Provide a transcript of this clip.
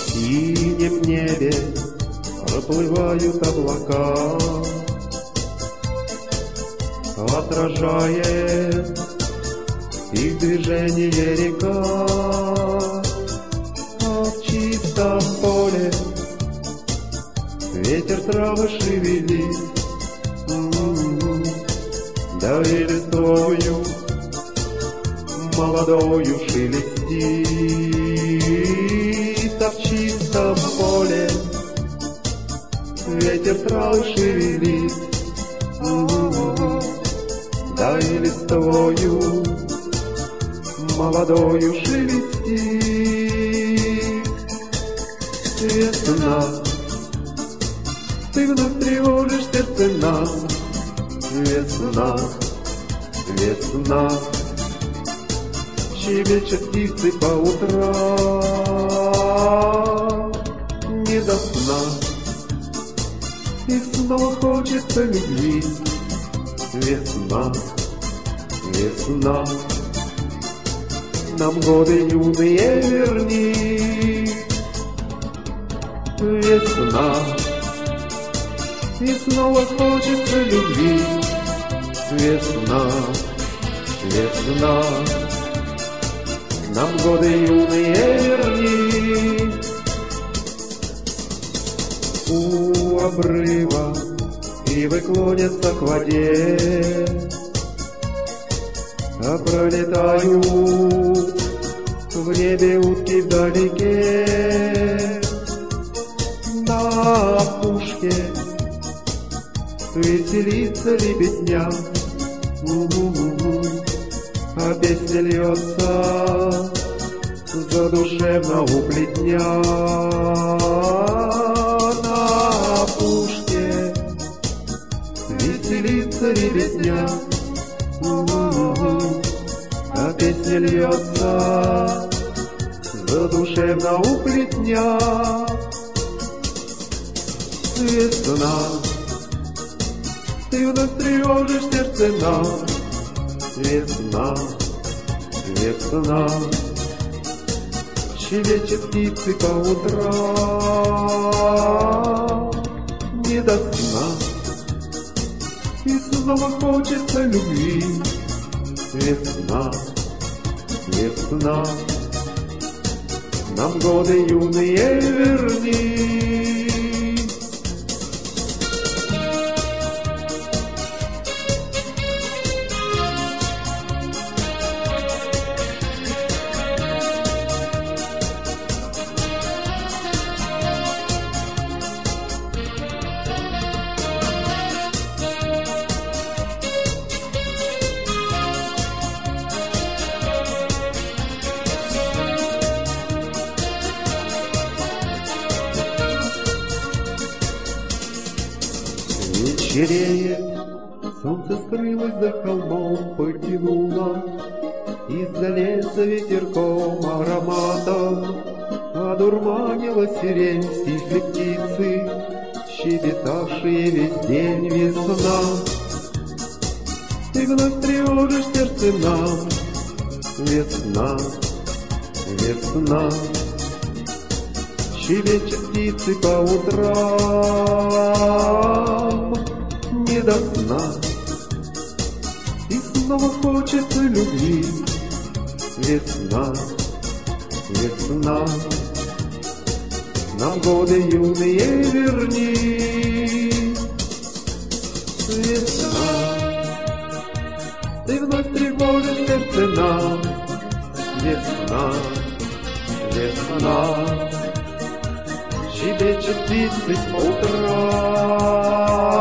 синем небе проплывают облака, отражает их движение река, а в чистом поле ветер травы шевелит, да и листвою молодою шелестит, а в чистом поле ветер травы шевелит, да и листвою молодою шелестит. Весна, ты вновь тревожишь сердце нам. Весна, весна, щебечет птицы по утрам, не до сна, и снова хочется любви. Весна, весна, нам годы юные верни. Весна, и снова хочется любви. Весна, весна, нам годы юные верни. У обрыва ивы клонятся к воде, а пролетают в небе утки вдалеке. На опушке веселится лебедня, а песня льется задушевно у плетня. На опушке веселится лебедня, а песня льется задушевно у плетня. Весна, ты вновь тревожишь сердце нам. Весна, весна, щебечет птицы по утрам, не до сна, и снова хочется любви. Весна, весна, нам годы юные верни. Вечереет, солнце скрылось за холмом, потянуло из-за леса ветерком ароматом, одурманила сирень, стихли птицы, щебетавшие весь день. Весна, ты вновь тревожишь сердце нам. Весна, весна, щебечет птицы по утрам, не до сна, и снова хочется любви. Весна, весна, нам годы юные верни. Весна, ты вновь тревожишь сердце нам. Весна, весна, щебечет птицы по утрам,